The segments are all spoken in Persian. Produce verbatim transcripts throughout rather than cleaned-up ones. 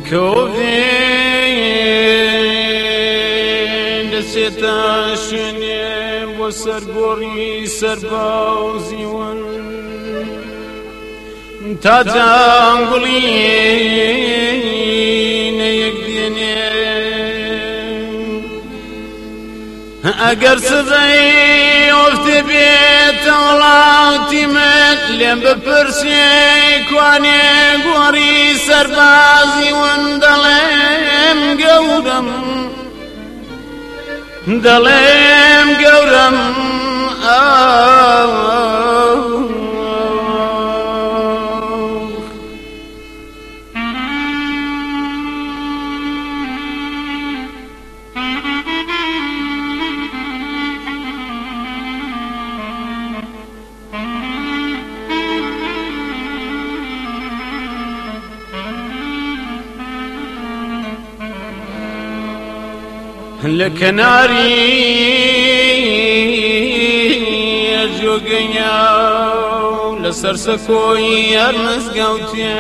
کۆڤێن دەچێتە شوێنێ بۆ سەرگۆڕی سەربازیون تا جانگوڵینە یەک دێنێ ئەگەر سزەی ئۆفتێ بێتە وڵاتی من لێم بپرسێ کوانێ گۆڕی سەربازی ون دەڵێم گەورم دەڵێم گەورم لە کەناری ئەرجۆگەنیا و لەسەر سەکۆی هەر مزگەوتێ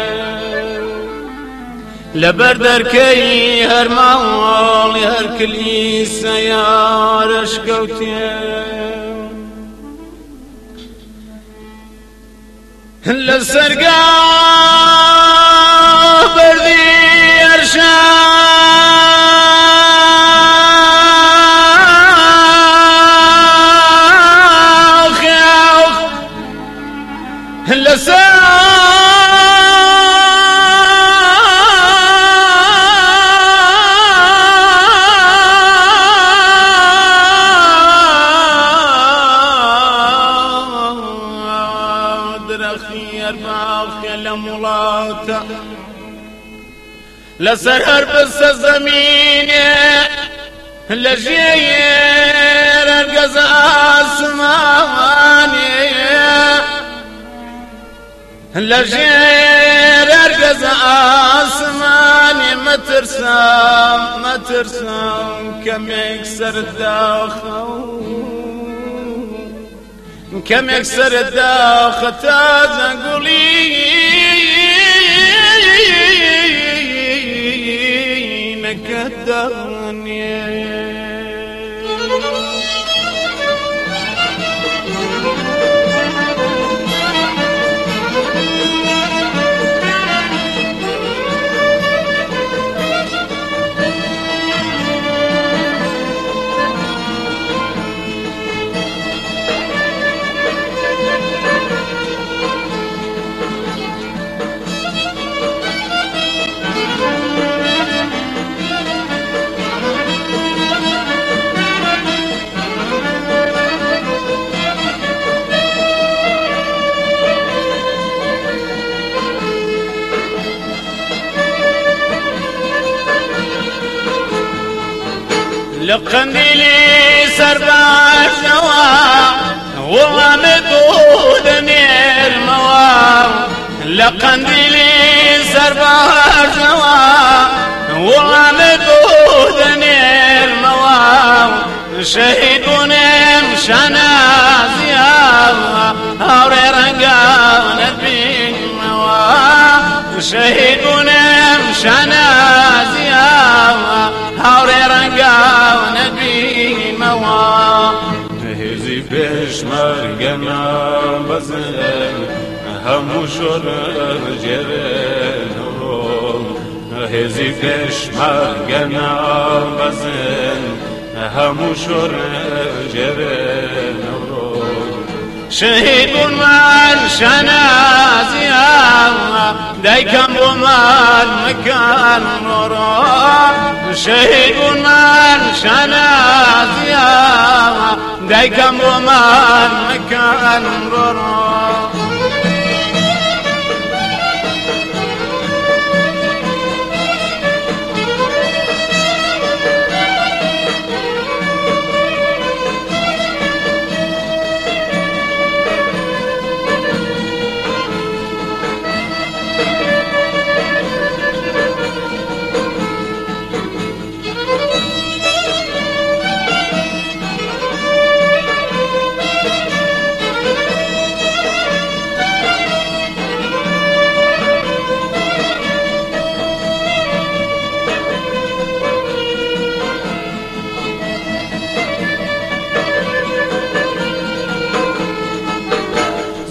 لەبەر دەرکەی هەر ماوەڵی هەر کلیسەیە ڕەشکەوتێ لە سەرگا بەردی ئەرشا لسر هر بس زمینه لجیر ارگز آسمانه لجیر ارگز آسمانه مترسم مترسم کمیک سر داخل کمیک سر داخل تازه گلی نكدرني لقنديلي سرباش نوا وغامضود نير موا لقنديلي سرباش نوا وغامضود نير موا شهيدون مشانا زياوة هوري رنقان البين موا شهيدون مشانا زياوة هوري رنقان البين موا هزي بيش مرقنا بزن همو شور جرين هزي بيش مرقنا بزن همو شور جرين شهيد من شنازيا دايكم ومن مكان نورا شهيد من شنازيا دايكم ومن مكان نورا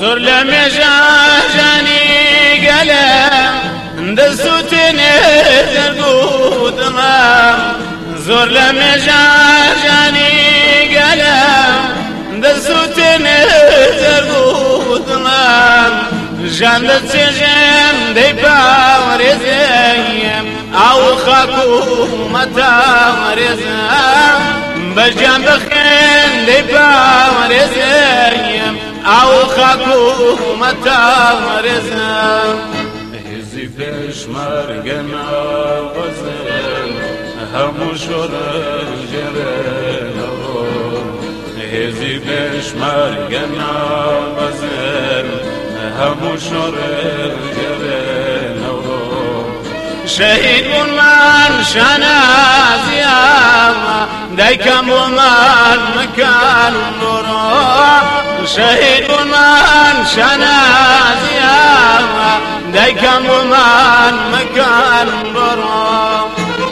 زور لمجا جاني قلم دستوتني ترقودنا زور لمجا جاني قلم دستوتني ترقودنا جان دتجم دي باورزيم او خاكو متاورزيم بجان بخين دي باورزيم او خاكو متاورزيم هزي فيش مرقنا وزن همو شرر جرين هزي فيش مرقنا وزن همو شرر جرين شهيد من شانا زيامة دايكم ومن مكان برا شهيد من شانا زيامة دايكم ومن مكان برا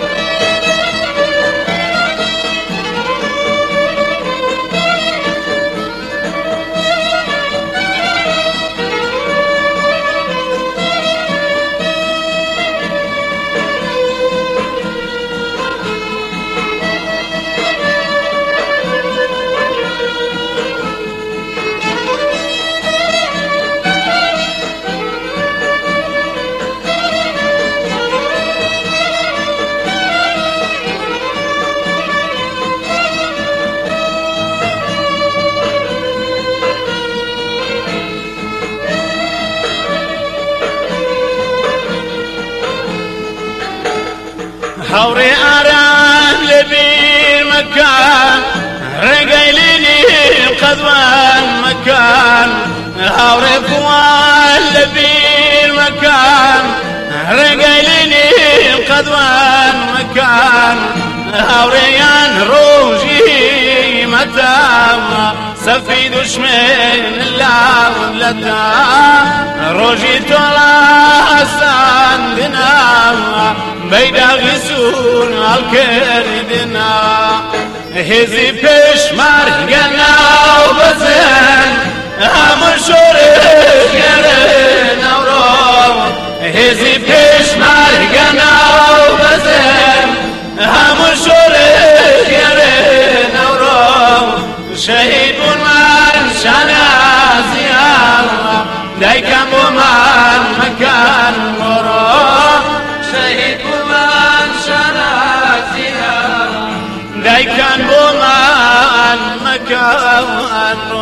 هوري أران لبير مكان رقيليني قدوان مكان هوري فوان لبير مكان رقيليني قدوان مكان هوريان روجي متام سفي دشمن الله لتا روجي طلع ساندنا بيدا غسون الكردنا هزي بيش مرقنا وبزن همشور جرنا ورو هزي بيش مرقنا وبزن همشور جرنا ورو شهيد من شانا زيارة دايكم ومن مكان ورو شهيد دايكان بومان مكان